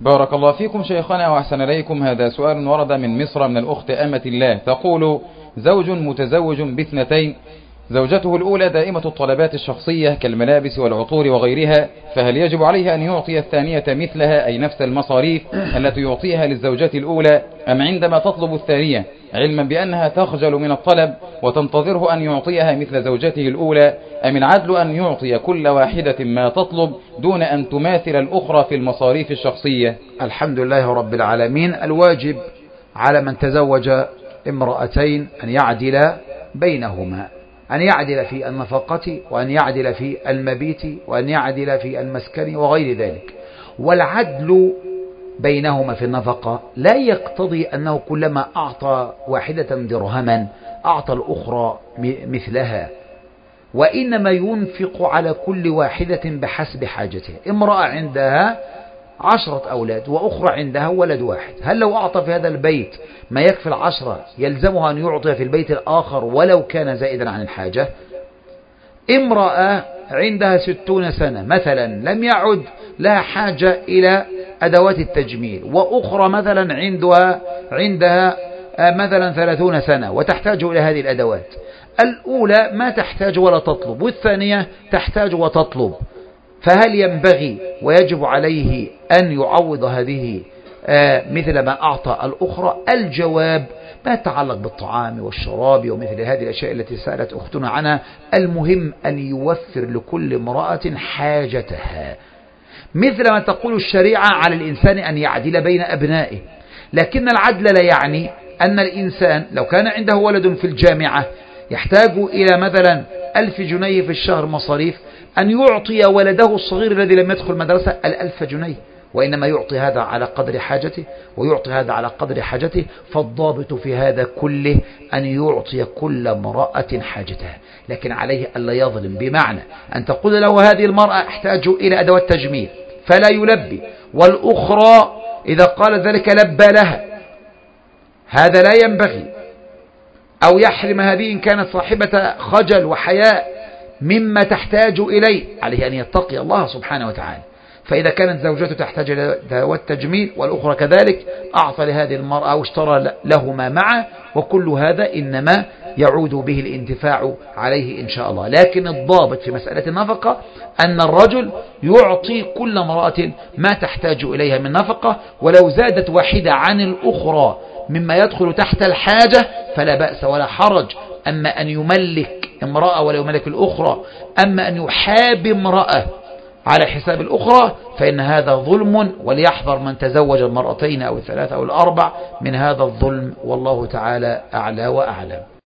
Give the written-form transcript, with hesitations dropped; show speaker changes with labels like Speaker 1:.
Speaker 1: بارك الله فيكم شيخنا وأحسن إليكم. هذا سؤال ورد من مصر من الأخت أمة الله، تقول: زوج متزوج باثنتين، زوجته الأولى دائمة الطلبات الشخصية كالملابس والعطور وغيرها، فهل يجب عليه أن يعطي الثانية مثلها أي نفس المصاريف التي يعطيها للزوجة الأولى، أم عندما تطلب الثانية علما بأنها تخجل من الطلب وتنتظره أن يعطيها مثل زوجته الأولى، أم العدل أن يعطي كل واحدة ما تطلب دون أن تماثل الأخرى في المصاريف الشخصية؟
Speaker 2: الحمد لله رب العالمين. الواجب على من تزوج امرأتين أن يعدل بينهما، أن يعدل في النفقة، وأن يعدل في المبيت، وأن يعدل في المسكن وغير ذلك. والعدل بينهما في النفقة لا يقتضي أنه كلما أعطى واحدة درهما أعطى الأخرى مثلها، وإنما ينفق على كل واحدة بحسب حاجتها. امرأة عندها 10 أولاد وأخرى عندها ولد واحد، هل لو أعطى في هذا البيت ما يكفي 10 يلزمها أن يعطي في البيت الآخر ولو كان زائدا عن الحاجة؟ امرأة عندها 60 سنة مثلا لم يعد لها حاجة إلى أدوات التجميل، وأخرى مثلا عندها مثلا 30 سنة وتحتاج إلى هذه الأدوات. الأولى ما تحتاج ولا تطلب، والثانية تحتاج وتطلب، فهل ينبغي ويجب عليه أن يعوض هذه مثل ما أعطى الأخرى؟ الجواب ما يتعلق بالطعام والشراب ومثل هذه الأشياء التي سألت أختنا عنها. المهم أن يوفر لكل امرأة حاجتها، مثل ما تقول الشريعة على الإنسان أن يعدل بين أبنائه. لكن العدل لا يعني أن الإنسان لو كان عنده ولد في الجامعة يحتاج إلى مثلا 1000 جنيه في الشهر مصاريف أن يعطي ولده الصغير الذي لم يدخل مدرسة 1000 جنيه، وإنما يعطي هذا على قدر حاجته ويعطي هذا على قدر حاجته. فالضابط في هذا كله أن يعطي كل امرأة حاجتها، لكن عليه ألا يظلم، بمعنى أن تقول له هذه المرأة احتاج إلى أدوات تجميل فلا يلبي، والأخرى إذا قال ذلك لبى لها، هذا لا ينبغي. أو يحرم هذه إن كانت صاحبة خجل وحياء مما تحتاج إليه، عليه أن يتقي الله سبحانه وتعالى. فإذا كانت زوجته تحتاج إلى أدوات تجميل والأخرى كذلك أعطى لهذه المرأة واشترى لهما معه، وكل هذا إنما يعود به الانتفاع عليه إن شاء الله. لكن الضابط في مسألة النفقة أن الرجل يعطي كل امرأة ما تحتاج إليها من نفقة، ولو زادت واحدة عن الأخرى مما يدخل تحت الحاجة فلا بأس ولا حرج. أما أن يملك امرأة ولا يملك الأخرى، أما أن يحاب امرأة على حساب الأخرى فإن هذا ظلم، وليحذر من تزوج المرأتين أو الثلاثة أو الأربع من هذا الظلم، والله تعالى أعلى وأعلم.